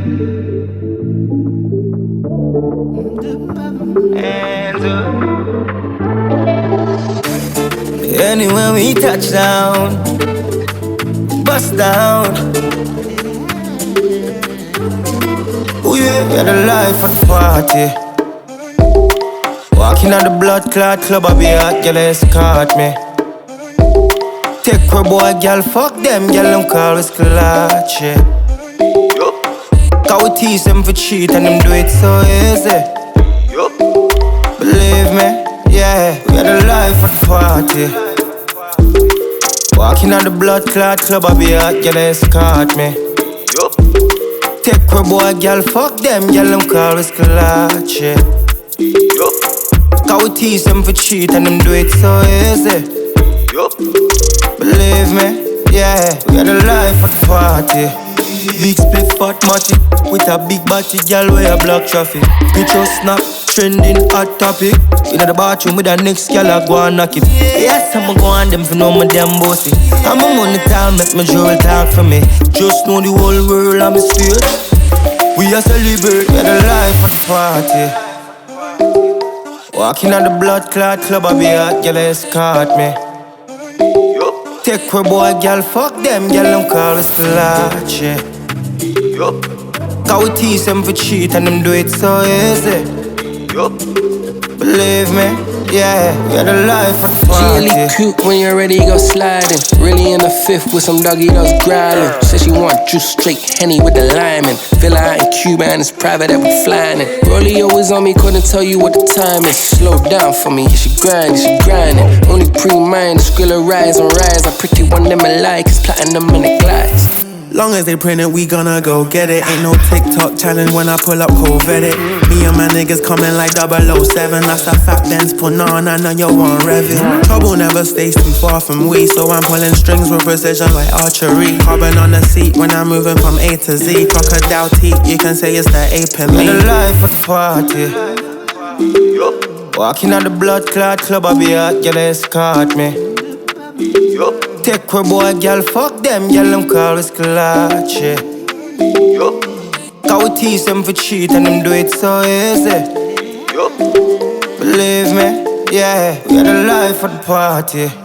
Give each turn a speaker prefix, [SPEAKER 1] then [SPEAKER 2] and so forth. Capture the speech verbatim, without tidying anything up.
[SPEAKER 1] Anywhere we touch down, bust down. Oh yeah, we had the life of the party. Walking on the blood clot club, I be hot, girl escort me. Take her boy, girl, fuck them, girl, them call us clutch, yeah. Cause we tease them for cheat and them do it so easy. Believe me, yeah, we had the life of the party. Walking on the blood clot club, I be hot, girl, escort me. Take her boy, girl, fuck them, girl, them call us clutch, yeah. Cause we tease them for cheat and them do it so easy. Believe me, yeah, we had the life of the party. Big split fat matty, with a big body girl where a block traffic. Picture snap, trending hot topic. In the bathroom with the next girl I go and knock it. Yes, I'ma go on them for know my damn bossy. I'm a money time, make my jewel talk for me. Just know the whole world I'm a stage. We a celebrate, we had the life of the party. Walking on the blood clot club, I be hot, girl escort me. Take her boy, girl, fuck them, girl, them call us clutch, yeah. Cause we tease them for cheat and them do it so easy. Believe me, yeah, we had the life of the party.
[SPEAKER 2] She really cute when you're ready, go sliding. Really in the fifth with some doggy dogs growling. Said she want juice straight Henny with the lime in. Villa out in Cuba and it's private that we flying in. Rollie always on me, couldn't tell you what the time is. Slow down for me, she grinding, she grinding. Only pre-mind, Skrilla rise and rise. I pretty one them I like, it's platinum in the glass.
[SPEAKER 3] Long as they print it, we gonna go get it. Ain't no TikTok challenge when I pull up Corvette. Me and my niggas coming like double oh seven. That's a fat Benz put on, I know you want rev it. Trouble never stays too far from we, so I'm pulling strings with precision like archery. Carbon on the seat when I'm moving from A to Z. Crocodile teeth, you can say it's the ape in me.
[SPEAKER 1] We had the life of the party. Walking on the blood clot club, I be hot, girl escort me. Take her boy, girl, fuck them, girl, them call us clutch, yeah. Cause we tease them for cheat and them do it so easy. Believe me, yeah, we had the life of the party.